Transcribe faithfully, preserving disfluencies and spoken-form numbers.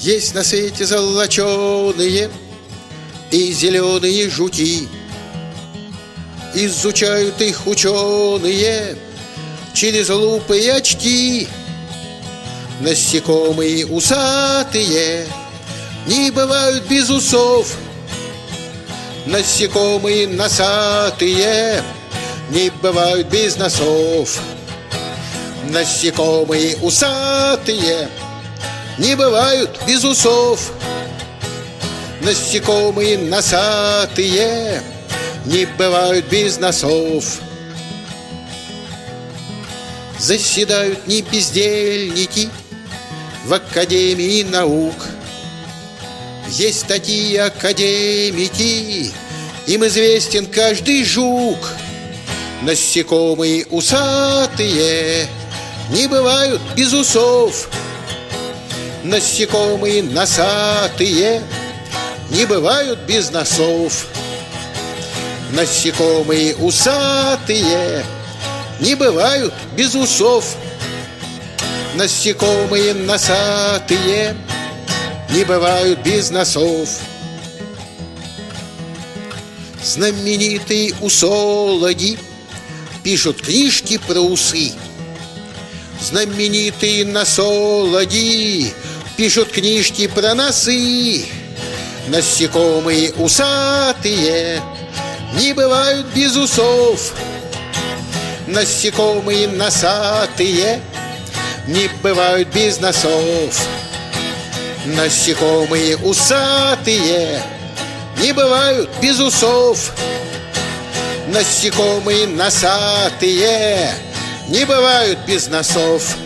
Есть на свете золоченые и зеленые жуки. Изучают их ученые через лупы и очки. Насекомые усатые не бывают без усов. Насекомые носатые не бывают без носов. Насекомые усатые не бывают без усов. Насекомые носатые не бывают без носов. Заседают не бездельники в Академии наук. Есть такие академики, им известен каждый жук. Насекомые усатые не бывают без усов. Насекомые носатые не бывают без носов. Насекомые усатые не бывают без усов. Насекомые носатые не бывают без носов. Знаменитые усологи пишут книжки про усы. Знаменитые носологи пишут книжки про носы. Насекомые усатые не бывают без усов. Насекомые носатые не бывают без носов. Насекомые усатые не бывают без усов. Насекомые носатые не бывают без носов.